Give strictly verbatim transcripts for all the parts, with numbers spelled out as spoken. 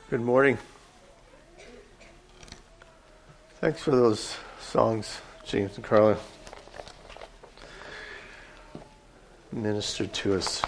Good morning. Thanks for those songs, James and Carla. Ministered to us.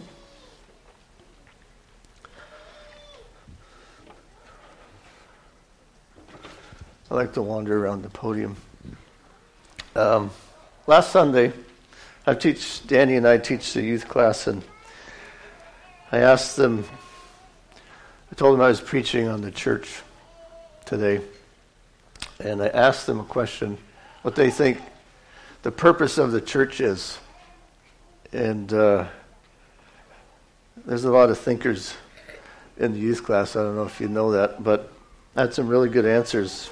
I like to wander around the podium. Um, last Sunday, I teach, Danny and I teach the youth class, and I asked them, I told them I was preaching on the church today, and I asked them a question, what they think the purpose of the church is. And uh, there's a lot of thinkers in the youth class. I don't know if you know that, but I had some really good answers.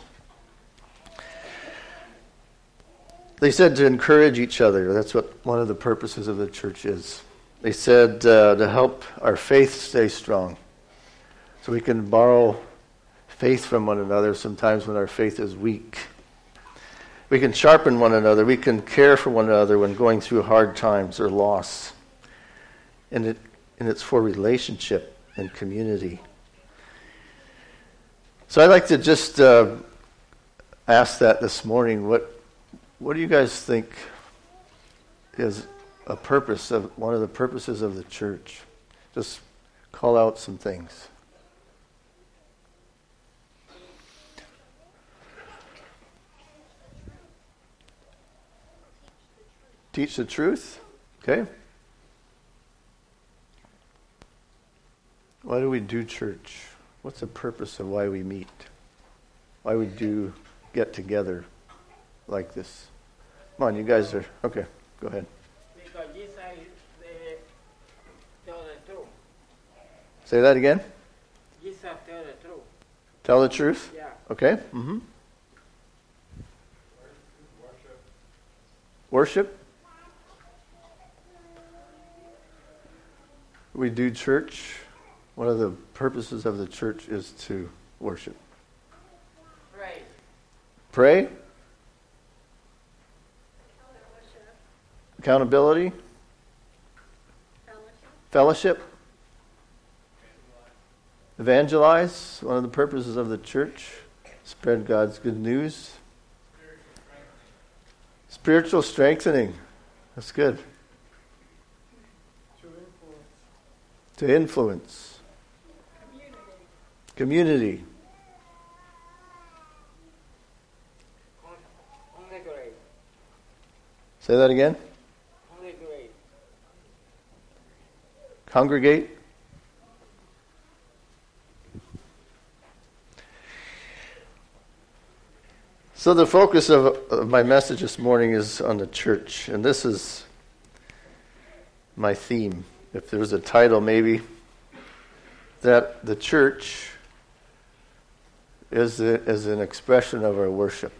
They said to encourage each other. That's what one of the purposes of the church is. They said uh, to help our faith stay strong. So we can borrow faith from one another sometimes when our faith is weak. We can sharpen one another. We can care for one another when going through hard times or loss. And, it, and it's for relationship and community. So I'd like to just uh, ask that this morning. What, what do you guys think is a purpose of one of the purposes of the church? Just call out some things. Teach the truth. Okay. Why do we do church? What's the purpose of why we meet? Why we do get together like this? Come on, you guys are... Okay, go ahead. Because Jesus uh, tell the truth. Say that again? Jesus tell the truth. Tell the truth? Yeah. Okay. Mm-hmm. Worship. Worship? We do church. One of the purposes of the church is to worship. Pray. Pray. Accountability. Fellowship. Fellowship. Evangelize. One of the purposes of the church. Spread God's good news. Spiritual strengthening. That's good. To influence. Community. Community. Congregate. Say that again. Congregate. Congregate. So the focus of, of my message this morning is on the church, and this is my theme. If there was a title, maybe, that the church is, a, is an expression of our worship.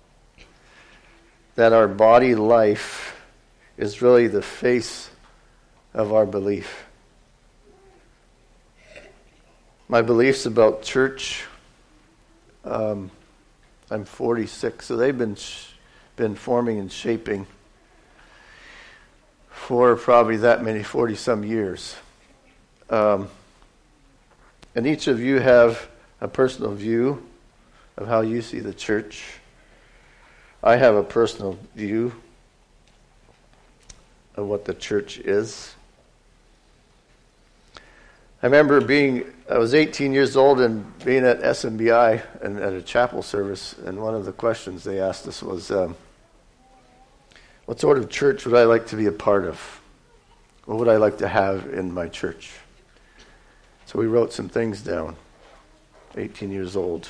That our body life is really the face of our belief. My beliefs about church, um, I'm forty-six, so they've been sh- been forming and shaping for probably that many, forty-some years. Um, and each of you have a personal view of how you see the church. I have a personal view of what the church is. I remember being, I was eighteen years old and being at S M B I and at a chapel service, and one of the questions they asked us was, um, what sort of church would I like to be a part of? What would I like to have in my church? So we wrote some things down, eighteen years old.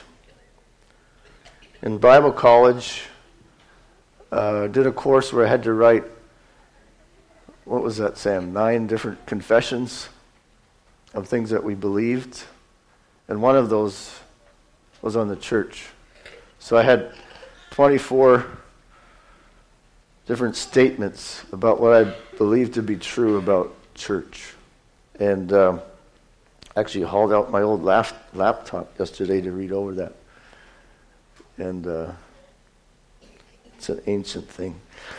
In Bible college, uh, did a course where I had to write, what was that, Sam? Nine different confessions of things that we believed. And one of those was on the church. So I had twenty-four different statements about what I believe to be true about church. And um, actually hauled out my old lap- laptop yesterday to read over that. And uh, it's an ancient thing.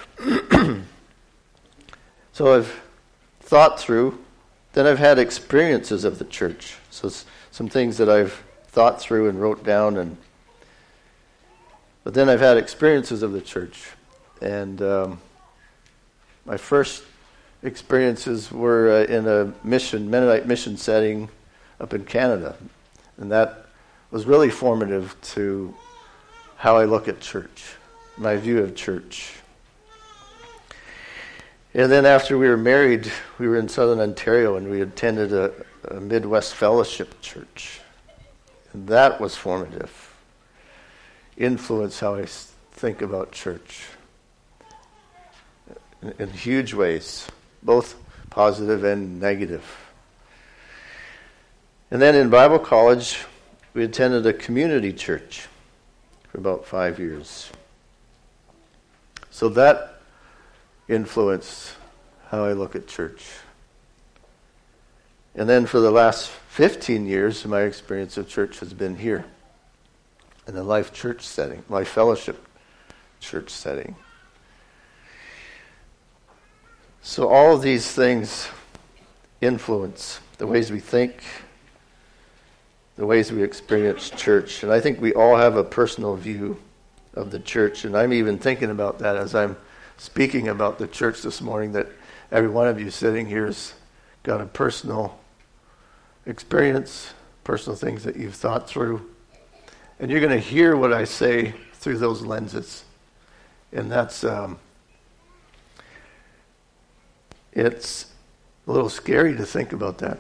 So I've thought through, then I've had experiences of the church. So some things that I've thought through and wrote down. And but then I've had experiences of the church, and um, my first experiences were uh, in a mission, Mennonite mission setting up in Canada, and that was really formative to how I look at church, my view of church. And then after we were married, we were in Southern Ontario, and we attended a, a Midwest Fellowship church. And that was formative. Influenced how I think about church in, in huge ways, both positive and negative. And then in Bible college, we attended a community church for about five years. So that influenced how I look at church. And then for the last fifteen years, my experience of church has been here, in the Life Church setting, Life Fellowship church setting. So all of these things influence the ways we think, the ways we experience church. And I think we all have a personal view of the church. And I'm even thinking about that as I'm speaking about the church this morning, that every one of you sitting here has got a personal experience, personal things that you've thought through. And you're going to hear what I say through those lenses. And that's, um, it's a little scary to think about that.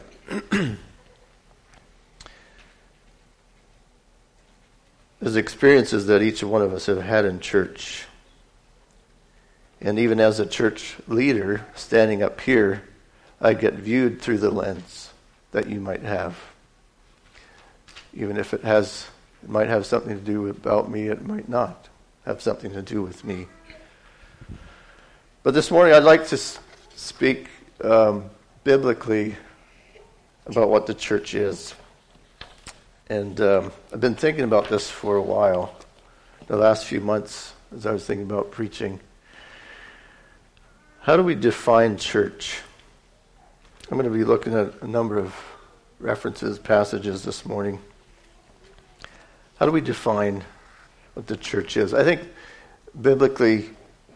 There's experiences that each one of us have had in church. And even as a church leader, standing up here, I get viewed through the lens that you might have. Even if it has, it might have something to do about me, it might not have something to do with me. But this morning I'd like to speak um, biblically about what the church is. And um, I've been thinking about this for a while, the last few months, as I was thinking about preaching. How do we define church? I'm going to be looking at a number of references, passages this morning. How do we define what the church is? I think biblically,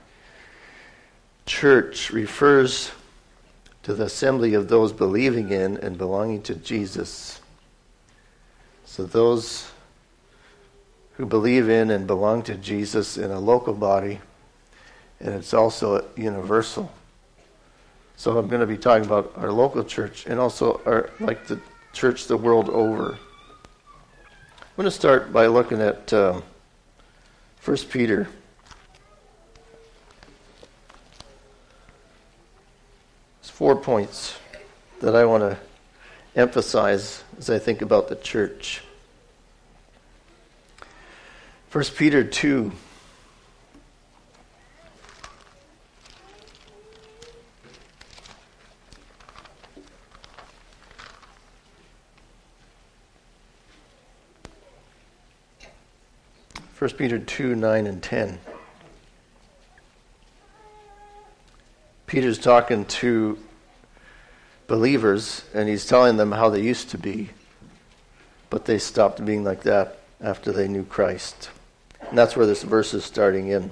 church refers to the assembly of those believing in and belonging to Jesus. So those who believe in and belong to Jesus in a local body, and it's also universal. So I'm going to be talking about our local church and also our, like the church the world over. I'm going to start by looking at um, First Peter. There's four points that I want to emphasize as I think about the church. First Peter two. First Peter two, nine and ten. Peter's talking to believers, and he's telling them how they used to be, but they stopped being like that after they knew Christ. And that's where this verse is starting in.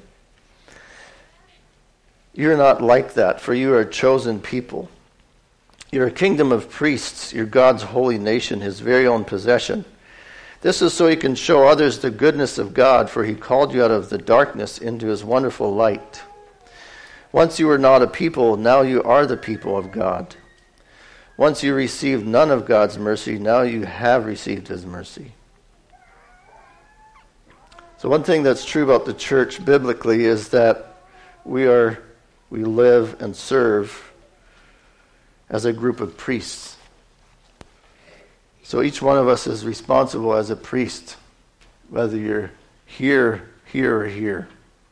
You're not like that, for you are a chosen people. You're a kingdom of priests. You're God's holy nation, his very own possession. This is so you can show others the goodness of God, for he called you out of the darkness into his wonderful light. Once you were not a people, now you are the people of God. Once you received none of God's mercy, now you have received his mercy. So one thing that's true about the church biblically is that we are, we live and serve as a group of priests. So each one of us is responsible as a priest, whether you're here, here, or here.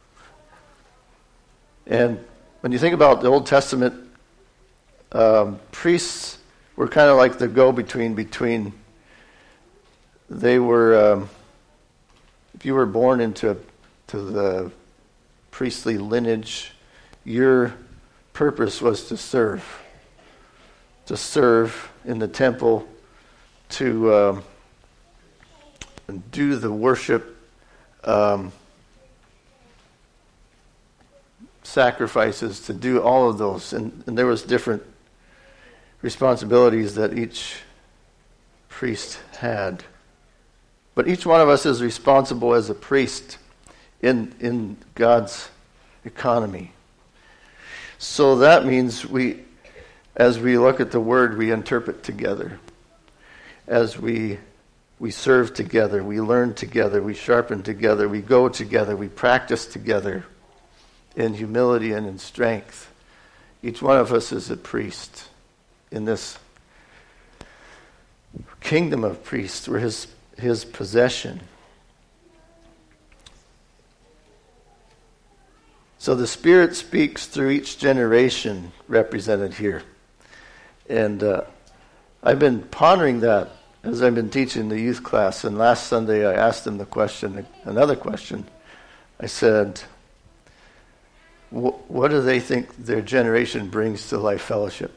And when you think about the Old Testament, um, priests were kind of like the go-between between, they were, um, if you were born into to the priestly lineage, your purpose was to serve. To serve in the temple, to um, and do the worship um, sacrifices, to do all of those. And, and there was different responsibilities that each priest had. But each one of us is responsible as a priest in in God's economy. So that means we, as we look at the Word, we interpret together. As we we serve together, we learn together, we sharpen together, we go together, we practice together in humility and in strength. Each one of us is a priest in this kingdom of priests. We're his his possession. So the Spirit speaks through each generation represented here. And uh, I've been pondering that as I've been teaching the youth class. And last Sunday I asked them the question, another question. I said, what do they think their generation brings to Life Fellowship?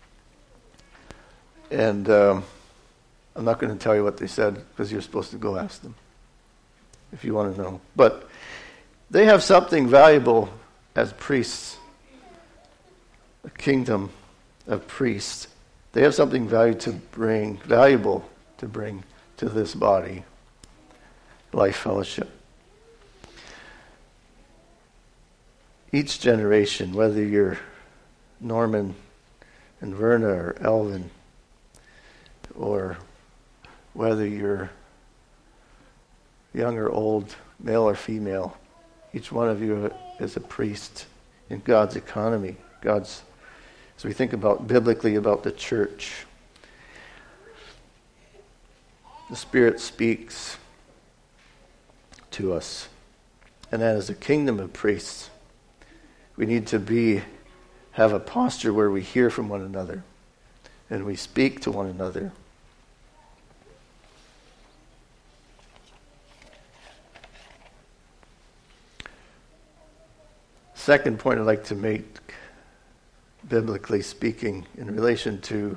And um, I'm not going to tell you what they said, because you're supposed to go ask them if you want to know. But they have something valuable as priests, a kingdom of priests. They have something value to bring, valuable to bring to this body, Life Fellowship. Each generation, whether you're Norman and Verna or Elvin, or whether you're young or old, male or female, each one of you is a priest in God's economy. God's, as we think about biblically about the church, the Spirit speaks to us. And that is a kingdom of priests. We need to be have a posture where we hear from one another and we speak to one another. Second point I'd like to make, biblically speaking, in relation to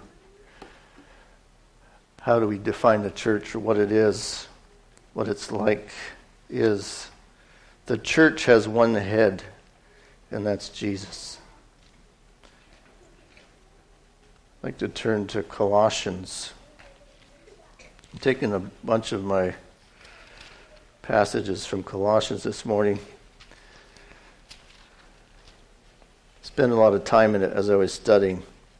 how do we define the church or what it is, what it's like, is the church has one head, and that's Jesus. I'd like to turn to Colossians. I'm taking a bunch of my passages from Colossians this morning. Spent a lot of time in it as I was studying,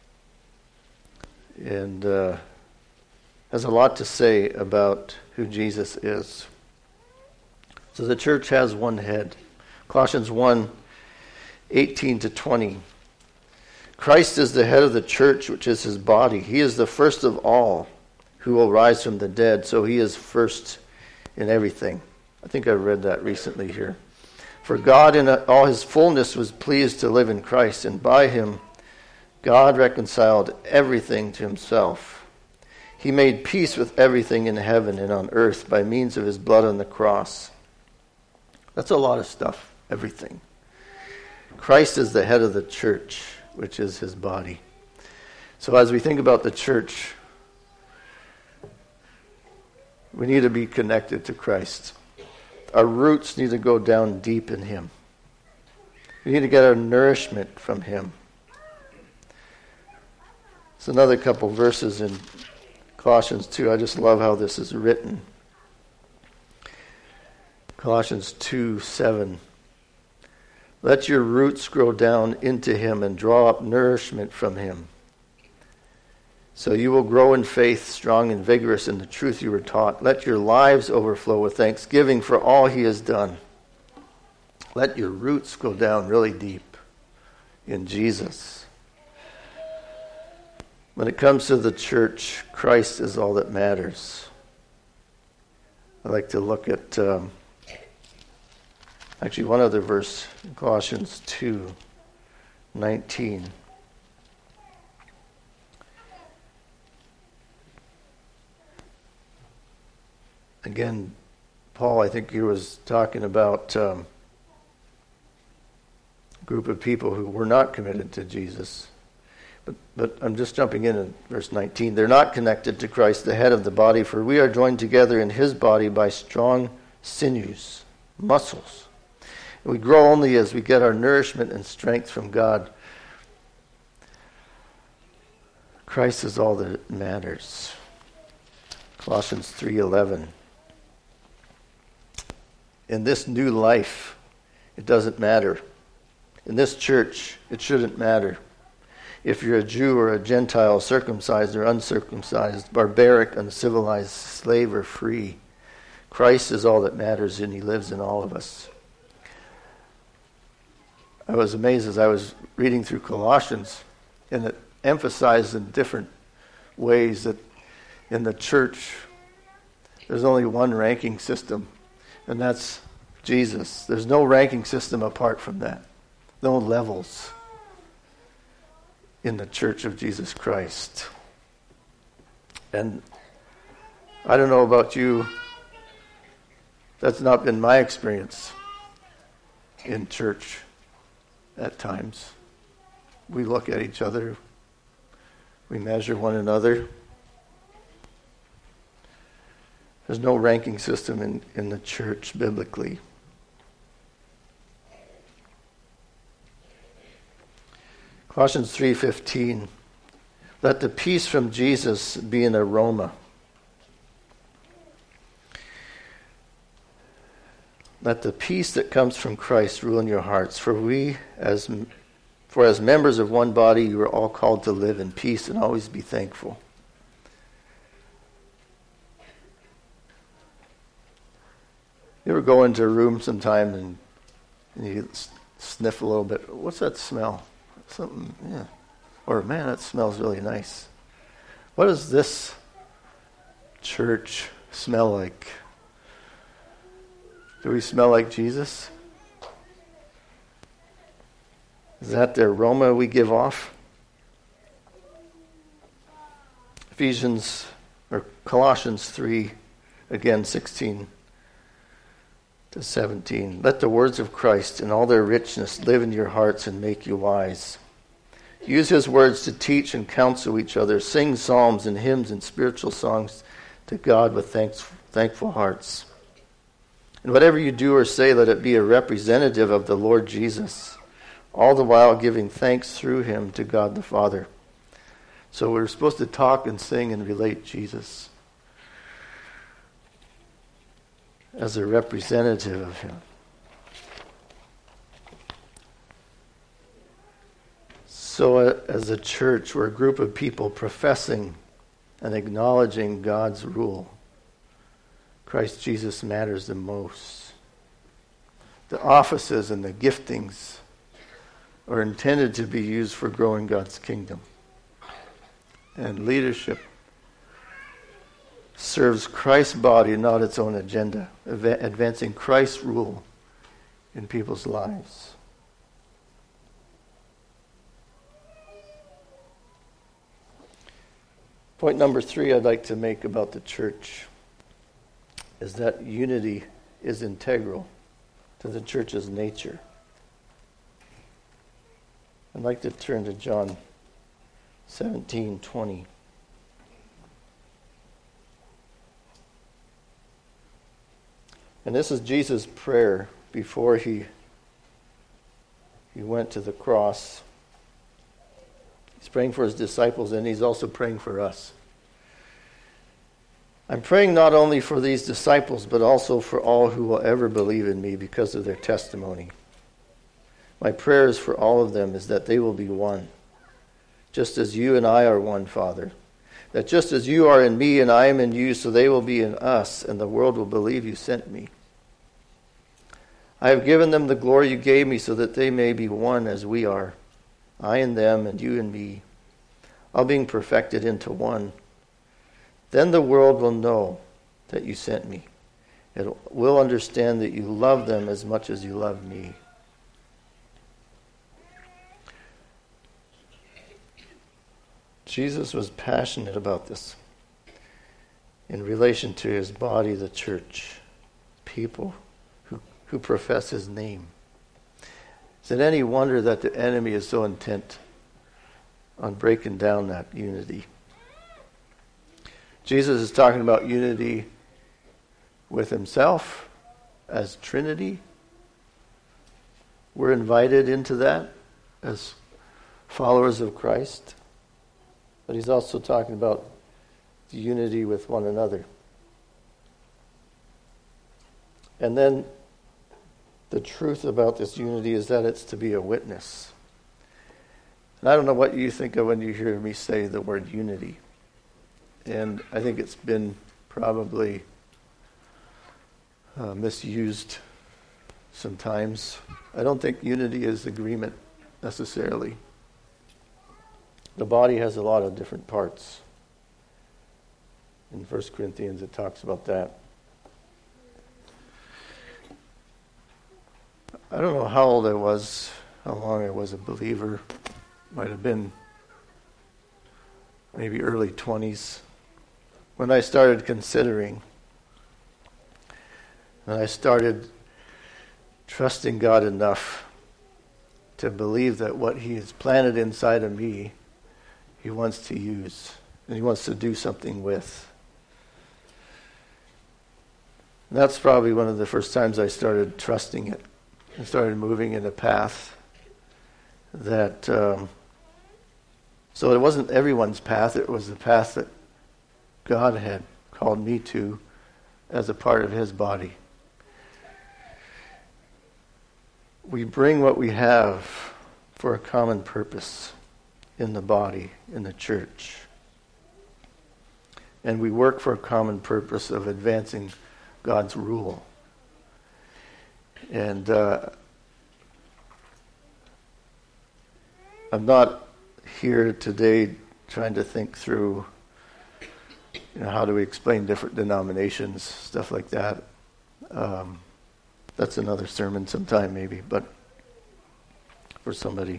and uh, has a lot to say about who Jesus is. So the church has one head. Colossians one, eighteen to twenty. Christ is the head of the church, which is his body. He is the first of all who will rise from the dead, so he is first in everything. I think I read that recently here. For God in all his fullness was pleased to live in Christ, and by him God reconciled everything to himself. He made peace with everything in heaven and on earth by means of his blood on the cross. That's a lot of stuff, everything. Christ is the head of the church, which is his body. So as we think about the church, we need to be connected to Christ. Our roots need to go down deep in him. We need to get our nourishment from him. It's another couple verses in Colossians two. I just love how this is written. Colossians two seven. Let your roots grow down into him and draw up nourishment from him. So you will grow in faith, strong and vigorous in the truth you were taught. Let your lives overflow with thanksgiving for all he has done. Let your roots go down really deep in Jesus. When it comes to the church, Christ is all that matters. I'd like to look at um, actually one other verse in Colossians two nineteen. Again, Paul, I think he was talking about um, a group of people who were not committed to Jesus. But, but I'm just jumping in in verse nineteen. They're not connected to Christ, the head of the body, for we are joined together in his body by strong sinews, muscles. And we grow only as we get our nourishment and strength from God. Christ is all that matters. Colossians three eleven. In this new life, it doesn't matter. In this church, it shouldn't matter. If you're a Jew or a Gentile, circumcised or uncircumcised, barbaric, uncivilized, slave or free, Christ is all that matters, and he lives in all of us. I was amazed as I was reading through Colossians, and it emphasized in different ways that in the church, there's only one ranking system, and that's Jesus. There's no ranking system apart from that. No levels in the church of Jesus Christ. And I don't know about you, that's not been my experience in church at times. We look at each other, we measure one another. There's no ranking system in, in the church biblically. Colossians three fifteen. Let the peace from Jesus be an aroma. Let the peace that comes from Christ rule in your hearts. For we, as for as members of one body, you are all called to live in peace and always be thankful. You ever go into a room sometime and, and you sniff a little bit? What's that smell? Something, yeah. Or, man, that smells really nice. What does this church smell like? Do we smell like Jesus? Is that the aroma we give off? Ephesians, or Colossians three, again, sixteen to seventeen. Let the words of Christ in all their richness live in your hearts and make you wise. Use his words to teach and counsel each other. Sing psalms and hymns and spiritual songs to God with thanks, thankful hearts. And whatever you do or say, let it be a representative of the Lord Jesus, all the while giving thanks through him to God the Father. So we're supposed to talk and sing and relate Jesus as a representative of him. So uh, as a church, we're a group of people professing and acknowledging God's rule. Christ Jesus matters the most. The offices and the giftings are intended to be used for growing God's kingdom. And leadership serves Christ's body, not its own agenda, advancing Christ's rule in people's lives. Point number three I'd like to make about the church is that unity is integral to the church's nature. I'd like to turn to John seventeen twenty. And this is Jesus' prayer before he, he went to the cross. He's praying for his disciples, and he's also praying for us. I'm praying not only for these disciples, but also for all who will ever believe in me because of their testimony. My prayers for all of them is that they will be one, just as you and I are one, Father. That just as you are in me and I am in you, so they will be in us, and the world will believe you sent me. I have given them the glory you gave me so that they may be one as we are, I and them and you and me, all being perfected into one. Then the world will know that you sent me. It will understand that you love them as much as you love me. Jesus was passionate about this in relation to his body, the church, people who, who profess his name. Is it any wonder that the enemy is so intent on breaking down that unity. Jesus is talking about unity with himself as Trinity. We're invited into that as followers of Christ. But he's also talking about the unity with one another. And then the truth about this unity is that it's to be a witness. And I don't know what you think of when you hear me say the word unity. And I think it's been probably uh, misused sometimes. I don't think unity is agreement necessarily. The body has a lot of different parts. In First Corinthians it talks about that. I don't know how old I was, how long I was a believer. Might have been maybe early twenties. When I started considering, and I started trusting God enough to believe that what he has planted inside of me, he wants to use, and he wants to do something with. And that's probably one of the first times I started trusting it and started moving in a path that, um, so it wasn't everyone's path, it was the path that God had called me to as a part of his body. We bring what we have for a common purpose in the body, in the church. And we work for a common purpose of advancing God's rule. And uh, I'm not here today trying to think through, you know, how do we explain different denominations, stuff like that. Um, that's another sermon sometime maybe, but for somebody.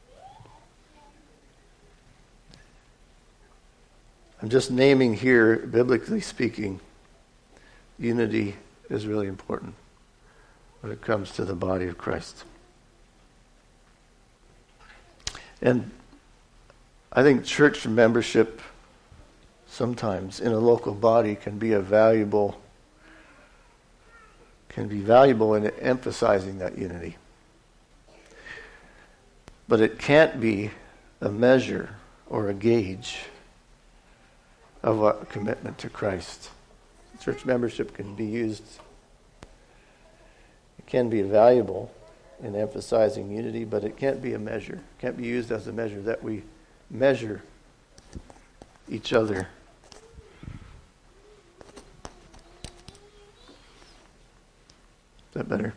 I'm just naming here, biblically speaking, unity is really important when it comes to the body of Christ. And I think church membership sometimes in a local body can be a valuable can be valuable in emphasizing that unity. But it can't be a measure or a gauge of a commitment to Christ. Church membership can be used, it can be valuable in emphasizing unity, but it can't be a measure. It can't be used as a measure that we measure each other. Is that better?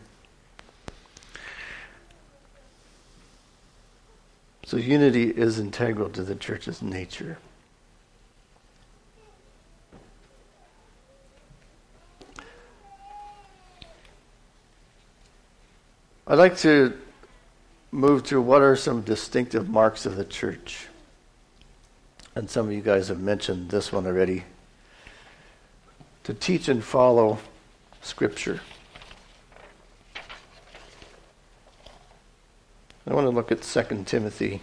So unity is integral to the church's nature. I'd like to move to what are some distinctive marks of the church. And some of you guys have mentioned this one already. To teach and follow Scripture. I want to look at Second Timothy.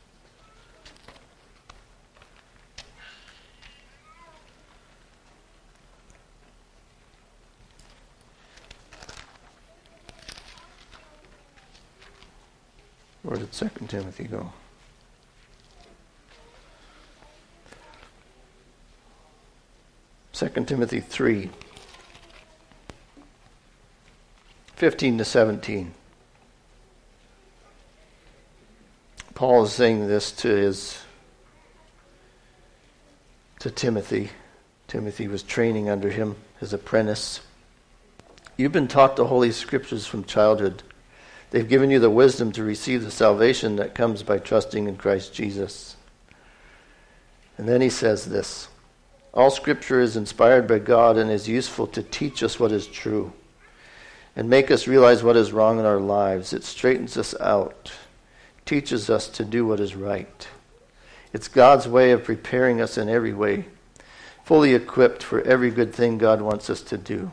Where did Second Timothy go? Second Timothy three, fifteen to seventeen. Paul is saying this to his to Timothy. Timothy was training under him, his apprentice. You've been taught the Holy Scriptures from childhood. They've given you the wisdom to receive the salvation that comes by trusting in Christ Jesus. And then he says this, all Scripture is inspired by God and is useful to teach us what is true and make us realize what is wrong in our lives. It straightens us out, teaches us to do what is right. It's God's way of preparing us in every way, fully equipped for every good thing God wants us to do.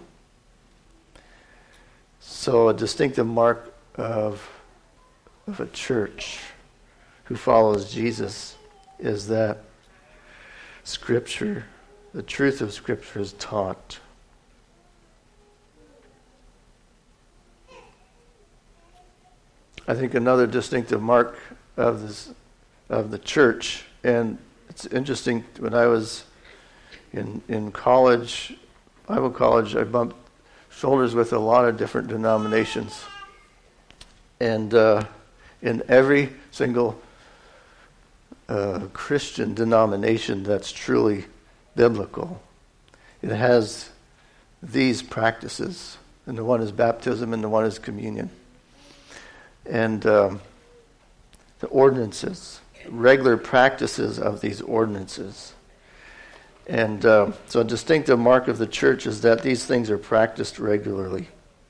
So a distinctive mark of, of a church who follows Jesus is that Scripture, the truth of Scripture is taught. I think another distinctive mark of this, of the church, and it's interesting, when I was in in college, Bible college, I bumped shoulders with a lot of different denominations. And uh, in every single uh, Christian denomination that's truly biblical, it has these practices. And the one is baptism and the one is communion. And um, the ordinances, regular practices of these ordinances. And uh, so a distinctive mark of the church is that these things are practiced regularly.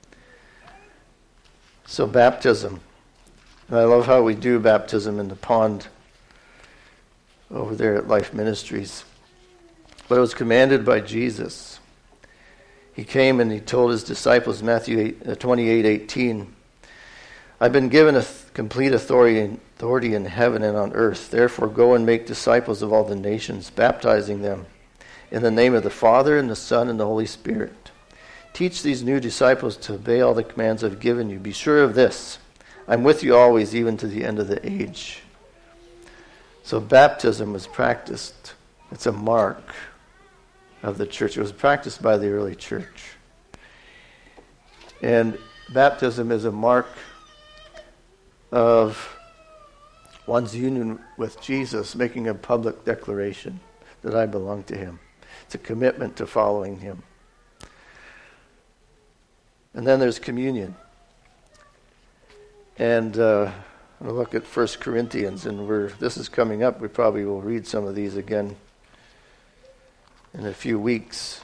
So baptism. And I love how we do baptism in the pond over there at Life Ministries. But it was commanded by Jesus. He came and he told his disciples, Matthew twenty-eight eighteen, I've been given a th- complete authority, authority in heaven and on earth. Therefore go and make disciples of all the nations, baptizing them in the name of the Father and the Son and the Holy Spirit. Teach these new disciples to obey all the commands I've given you. Be sure of this, I'm with you always, even to the end of the age. So baptism was practiced. It's a mark of the church. It was practiced by the early church. And baptism is a mark of one's union with Jesus, making a public declaration that I belong to him. It's a commitment to following him. And then there's communion. And uh, we'll look at First Corinthians, and we're, this is coming up. We probably will read some of these again in a few weeks.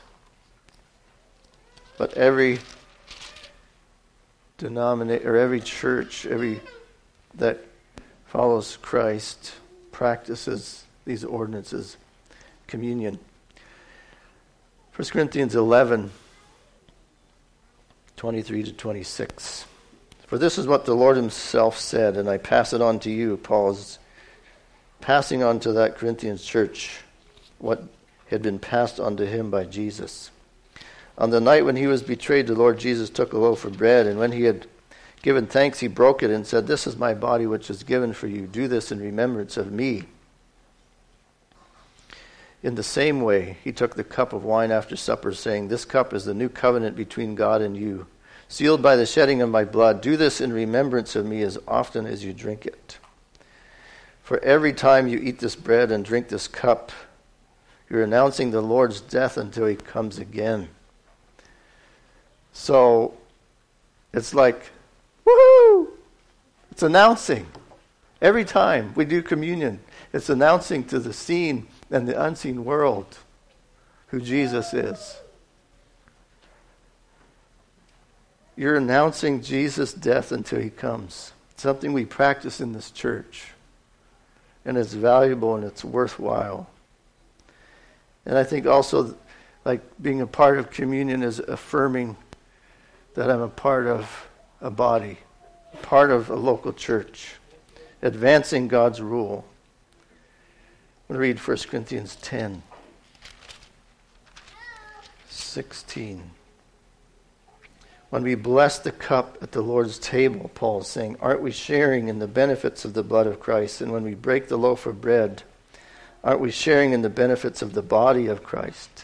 But every denomination, or every church, every that follows Christ practices these ordinances. Communion. First Corinthians eleven, twenty-three to twenty-six. For this is what the Lord himself said, and I pass it on to you. Paul is passing on to that Corinthians church what had been passed on to him by Jesus. On the night when he was betrayed, the Lord Jesus took a loaf of bread, and when he had given thanks, he broke it and said, this is my body which is given for you. Do this in remembrance of me. In the same way, he took the cup of wine after supper, saying, this cup is the new covenant between God and you, sealed by the shedding of my blood. Do this in remembrance of me as often as you drink it. For every time you eat this bread and drink this cup, you're announcing the Lord's death until he comes again. So, it's like, woohoo! It's announcing. Every time we do communion, it's announcing to the seen and the unseen world who Jesus is. You're announcing Jesus' death until he comes. Something we practice in this church. And it's valuable and it's worthwhile. And I think also, like, being a part of communion is affirming that I'm a part of a body, part of a local church, advancing God's rule. I'm going to read First Corinthians ten, sixteen. When we bless the cup at the Lord's table, Paul is saying, aren't we sharing in the benefits of the blood of Christ? And when we break the loaf of bread, aren't we sharing in the benefits of the body of Christ?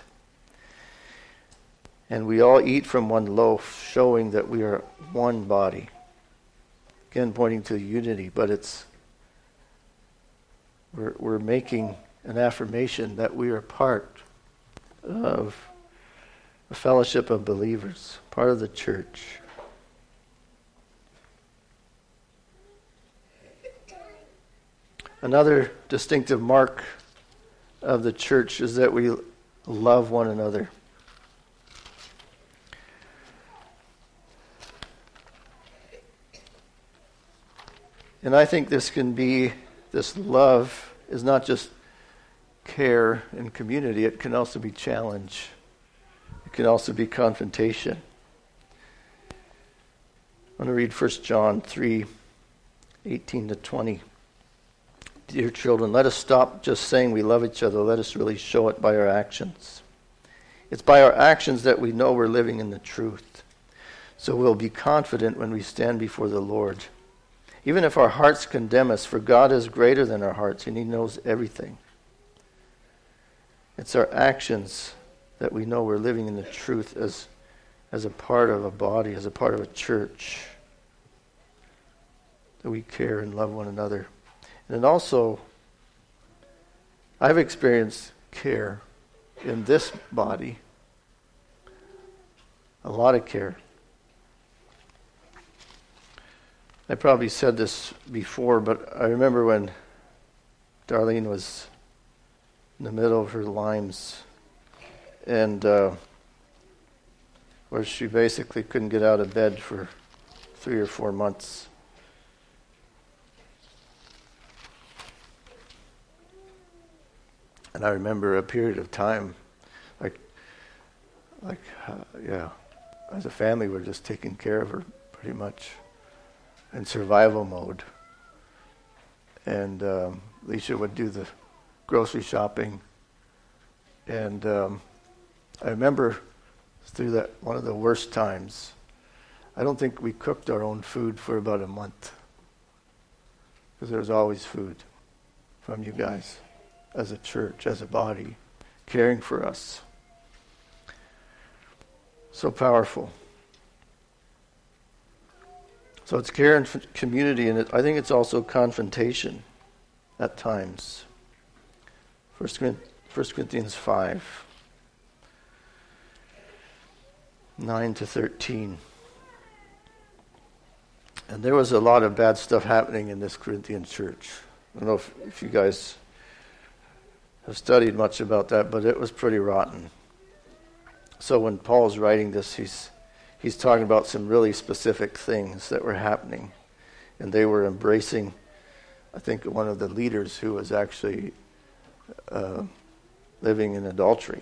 And we all eat from one loaf, showing that we are one body. Again, pointing to unity, but it's we're, we're making an affirmation that we are part of a fellowship of believers, part of the church. Another distinctive mark of the church is that we love one another. And I think this can be, this love is not just care and community, it can also be challenge. It can also be confrontation. I'm going to read First John three, eighteen to twenty. Dear children, let us stop just saying we love each other. Let us really show it by our actions. It's by our actions that we know we're living in the truth. So we'll be confident when we stand before the Lord. Even if our hearts condemn us, for God is greater than our hearts, and He knows everything. It's our actions that we know we're living in the truth as, as a part of a body, as a part of a church. That we care and love one another. And also, I've experienced care in this body. A lot of care. I probably said this before, but I remember when Darlene was in the middle of her Lyme's, and uh, where she basically couldn't get out of bed for three or four months. And I remember a period of time, like, like, uh, yeah, as a family, we're just taking care of her pretty much in survival mode. And um, Alicia would do the grocery shopping. And um, I remember through that one of the worst times, I don't think we cooked our own food for about a month. Because there was always food from you guys. As a church, as a body, caring for us. So powerful. So it's care and f- community, and it, I think it's also confrontation at times. First Corinthians five, nine to thirteen. And there was a lot of bad stuff happening in this Corinthian church. I don't know if, if you guys have studied much about that, but it was pretty rotten. So when Paul's writing this, he's he's talking about some really specific things that were happening. And they were embracing, I think, one of the leaders who was actually uh, living in adultery.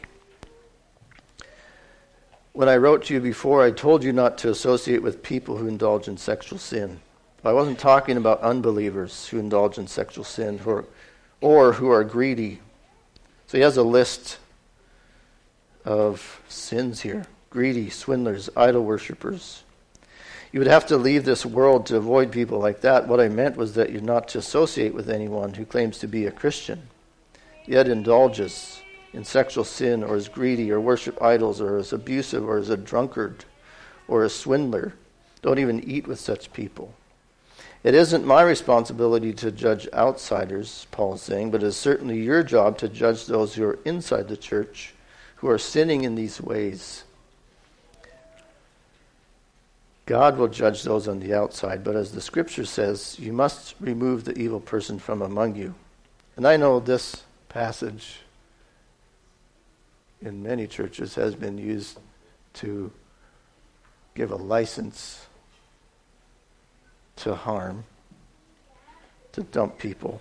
When I wrote to you before, I told you not to associate with people who indulge in sexual sin. I wasn't talking about unbelievers who indulge in sexual sin or, or who are greedy. So he has a list of sins here. Greedy, swindlers, idol worshippers. You would have to leave this world to avoid people like that. What I meant was that you're not to associate with anyone who claims to be a Christian, yet indulges in sexual sin, or is greedy, or worship idols, or is abusive, or is a drunkard, or a swindler. Don't even eat with such people. It isn't my responsibility to judge outsiders, Paul is saying, but it is certainly your job to judge those who are inside the church, who are sinning in these ways. God will judge those on the outside, but as the scripture says, you must remove the evil person from among you. And I know this passage in many churches has been used to give a license to harm, to dump people.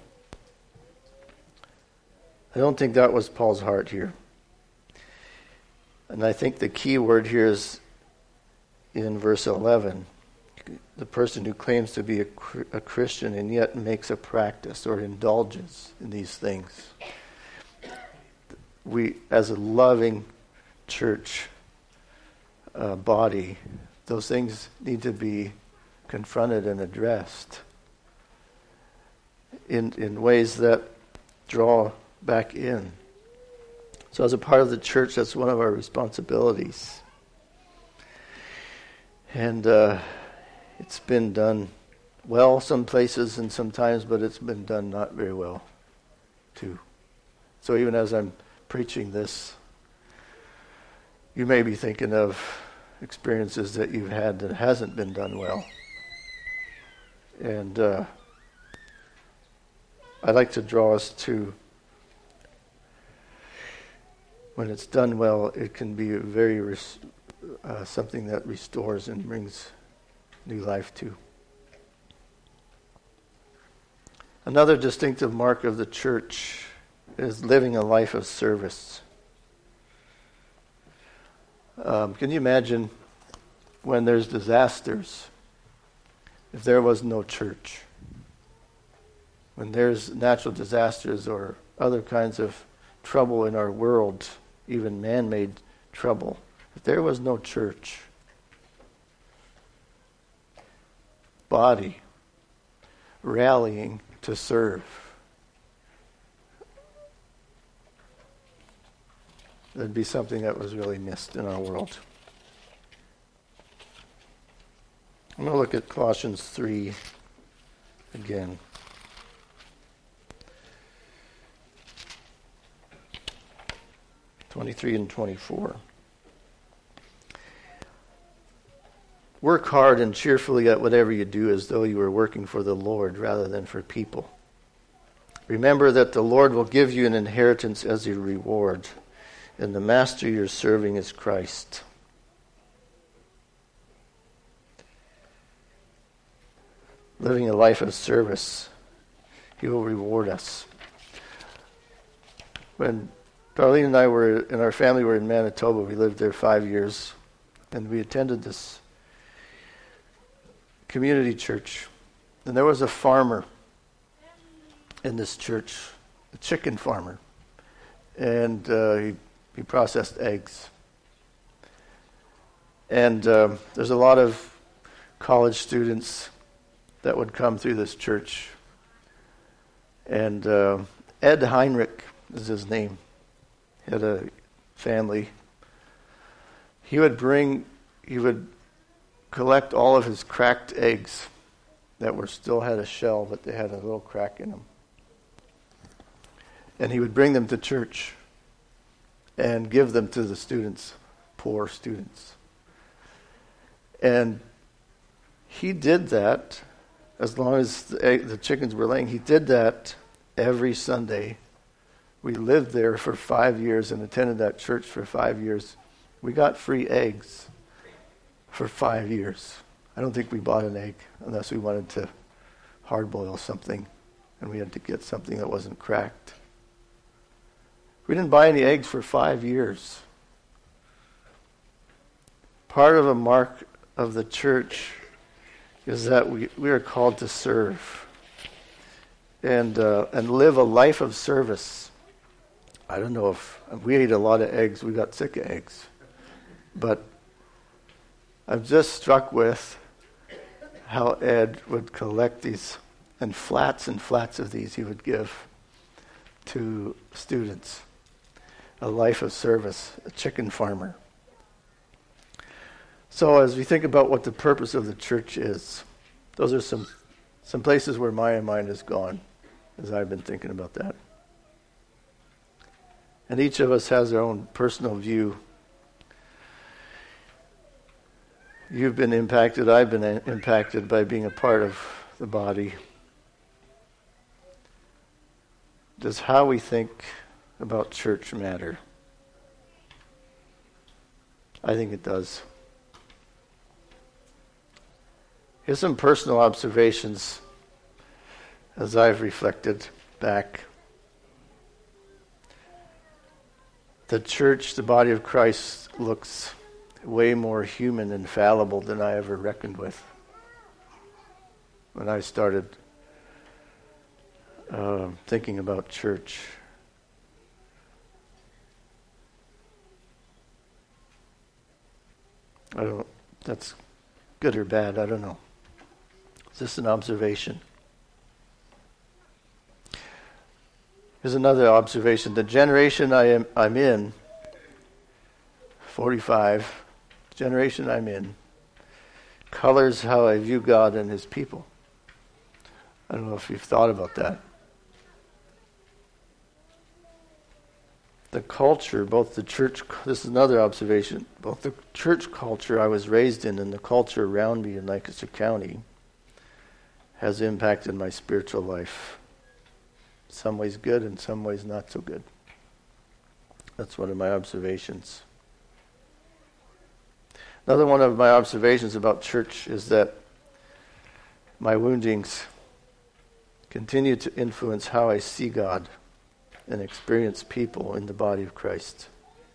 I don't think that was Paul's heart here. And I think the key word here is in verse eleven. The person who claims to be a, a Christian and yet makes a practice or indulges in these things. We, as a loving church uh, body, those things need to be confronted and addressed in in ways that draw back in. So as a part of the church, that's one of our responsibilities. And uh, it's been done well some places and sometimes, but it's been done not very well too. So even as I'm preaching this, you may be thinking of experiences that you've had that hasn't been done well. And uh, I'd like to draw us to, when it's done well, it can be a very res- uh, something that restores and brings new life to. Another distinctive mark of the church is living a life of service. Um, can you imagine when there's disasters, if there was no church? when there's natural disasters or other kinds of trouble in our world, even man-made trouble, if there was no church body rallying to serve, there'd be something that was really missed in our world. I'm going to look at Colossians three again. twenty-three and twenty-four. Work hard and cheerfully at whatever you do as though you were working for the Lord rather than for people. Remember that the Lord will give you an inheritance as a reward, and the master you're serving is Christ. Living a life of service, He will reward us. When Darlene and I were, and our family were in Manitoba, we lived there five years, and we attended this community church. And there was a farmer in this church, a chicken farmer, and uh, he, he processed eggs. And um, there's a lot of college students that would come through this church. And uh, Ed Heinrich is his name. He had a family. He would bring, he would collect all of his cracked eggs that were still had a shell, but they had a little crack in them. And he would bring them to church and give them to the students, poor students. And he did that as long as the, egg, the chickens were laying. He did that every Sunday. We lived there for five years and attended that church for five years. We got free eggs for five years. I don't think we bought an egg unless we wanted to hard boil something and we had to get something that wasn't cracked. We didn't buy any eggs for five years. Part of a mark of the church is that we, we are called to serve and uh, and live a life of service. I don't know if we ate a lot of eggs. We got sick of eggs. But I'm just struck with how Ed would collect these, and flats and flats of these he would give to students. A life of service, a chicken farmer. So as we think about what the purpose of the church is, those are some, some places where my mind has gone as I've been thinking about that. And each of us has our own personal view. You've been impacted, I've been impacted by being a part of the body. Does how we think about church matter? I think it does. Here's some personal observations as I've reflected back. The church, the body of Christ, looks way more human and fallible than I ever reckoned with when I started uh, thinking about church. I don't, that's good or bad, I don't know. Is this an observation? Here's another observation. The generation I am I'm in, forty-five, the generation I'm in, colors how I view God and His people. I don't know if you've thought about that. The culture, both the church, this is another observation, both the church culture I was raised in and the culture around me in Lancaster County has impacted my spiritual life. Some ways good and some ways not so good. That's one of my observations. Another one of my observations about church is that my woundings continue to influence how I see God and experience people in the body of Christ.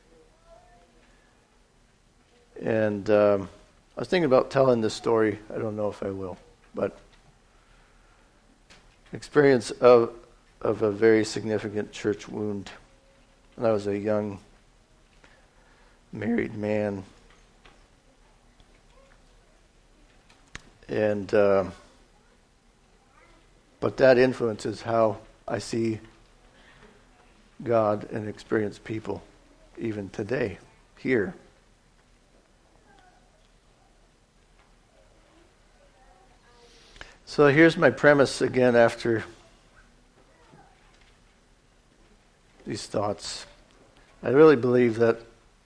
And um, I was thinking about telling this story. I don't know if I will, but experience of of a very significant church wound when I was a young married man. And uh, but that influences how I see God and experience people even today, here. So here's my premise again after these thoughts. I really believe that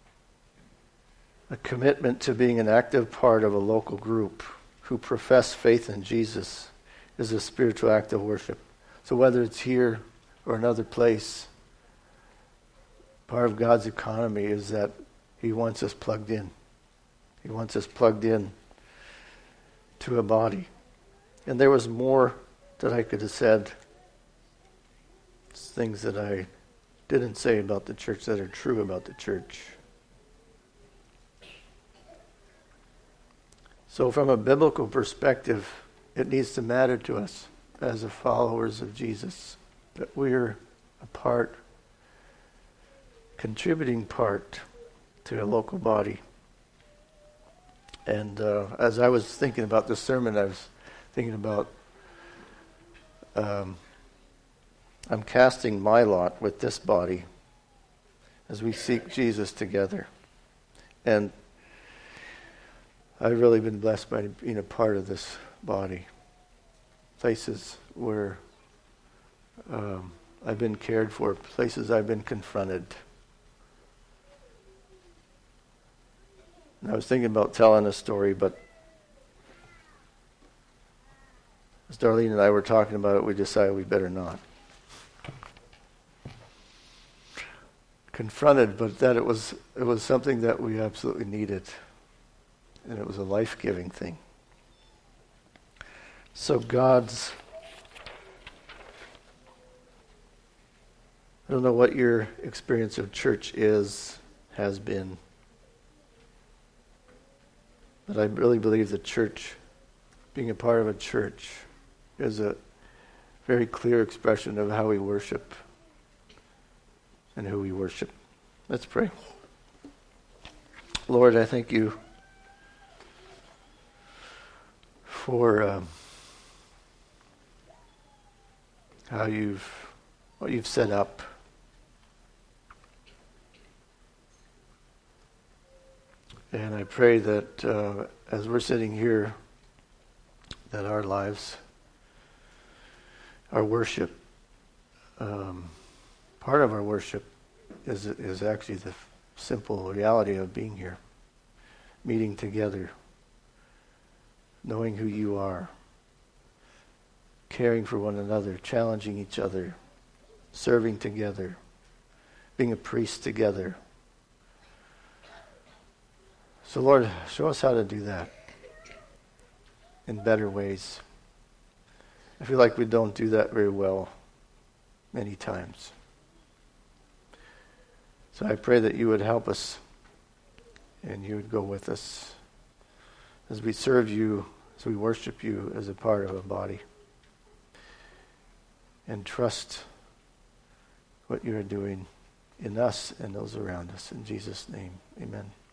a commitment to being an active part of a local group who profess faith in Jesus is a spiritual act of worship. So whether it's here or another place, part of God's economy is that He wants us plugged in. He wants us plugged in to a body. And there was more that I could have said. It's things that I didn't say about the church that are true about the church. So from a biblical perspective, it needs to matter to us as the followers of Jesus that we're a part, contributing part to a local body. And uh, as I was thinking about this sermon, I was thinking about um, I'm casting my lot with this body as we seek Jesus together. And I've really been blessed by being a part of this body. Places where um, I've been cared for, places I've been confronted. And I was thinking about telling a story, but as Darlene and I were talking about it, we decided we better not. Confronted, but that it was it was something that we absolutely needed. And it was a life-giving thing. So God's, I don't know what your experience of church is, has been, but I really believe the church, being a part of a church, is a very clear expression of how we worship and who we worship. Let's pray. Lord, I thank you for um, how you've what you've set up. And I pray that uh, as we're sitting here, that our lives, our worship, um, part of our worship is is actually the simple reality of being here, meeting together, knowing who you are, caring for one another, challenging each other, serving together, being a priest together. So Lord, show us how to do that in better ways. I feel like we don't do that very well many times. So I pray that you would help us and you would go with us as we serve you, as we worship you as a part of a body, and trust what you are doing in us and those around us. In Jesus' name, amen.